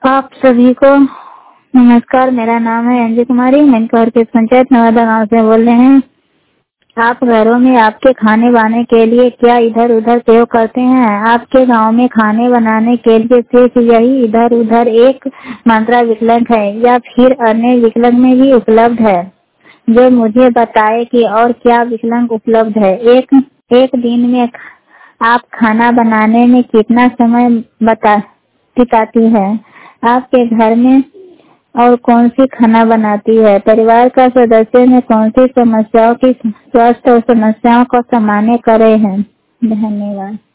आप सभी को नमस्कार। मेरा नाम है अंजू कुमारी। मैनकौर के पंचायत नवादा गांव से बोल रहे हैं। आप घरों में आपके खाने बनाने के लिए क्या इधर उधर प्रयोग करते हैं? आपके गांव में खाने बनाने के लिए सिर्फ यही इधर उधर एक मात्रा विकल्प है या फिर अन्य विकल्प में भी उपलब्ध है? जो मुझे बताए कि और क्या विकल्प उपलब्ध है। एक दिन में आप खाना बनाने में कितना समय बिताती है? आपके घर में और कौन सी खाना बनाती है? परिवार का सदस्य ने कौन सी समस्याओं की स्वास्थ्य और समस्याओं को सामान्य करे हैं? धन्यवाद।